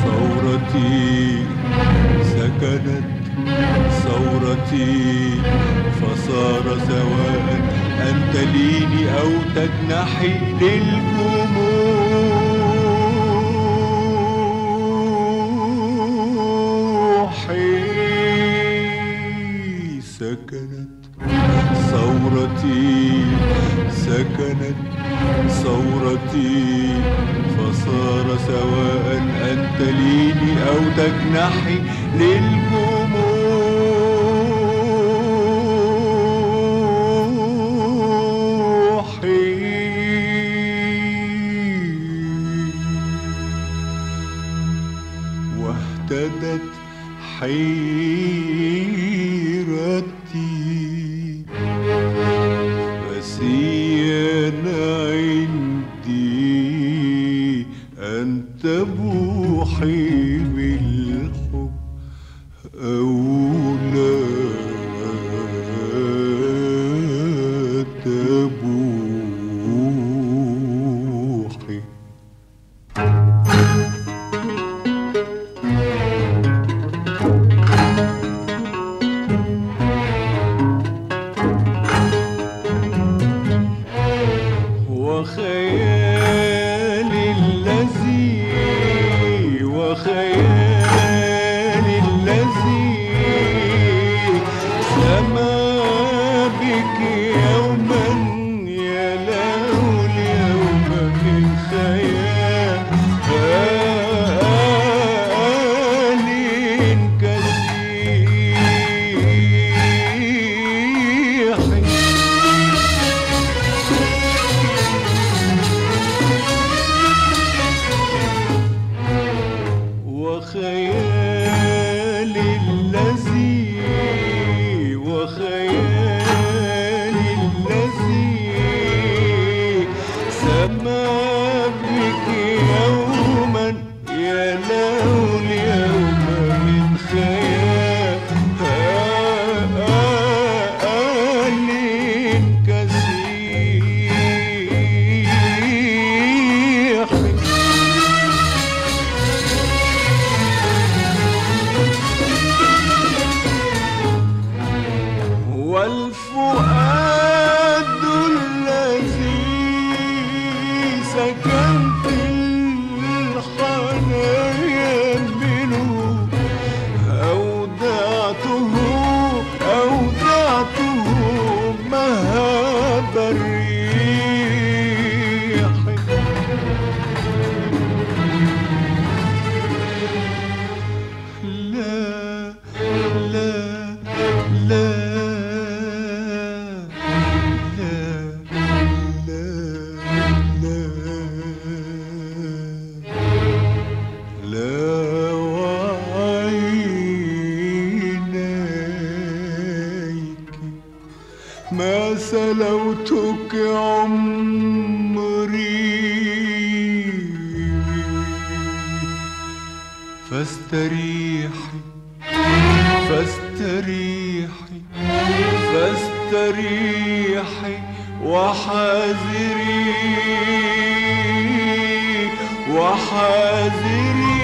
ثورتي سكنت ثورتي فصار سواء أن تليني أو تجنحي للجموح. سكنت ثورتي سكنت ثورتي فصار سواء أن تليني أو تجنحي للجموح. واهتدت حيرتي فسيان عندي أن تبوحي بالحب أو لا تبوحي. وخيالي الذي سما بك يوما يا له اليوم من خيال كسيح. وخيالي الذي سما بك يوما يا له اليوم من خيال كسيح. والفؤاد الذي سكنت الحنايا منه أودعته مهاب الريح. لا لا لا ما سلوتك عمري فاستريحي فاستريحي فاستريحي وحاذري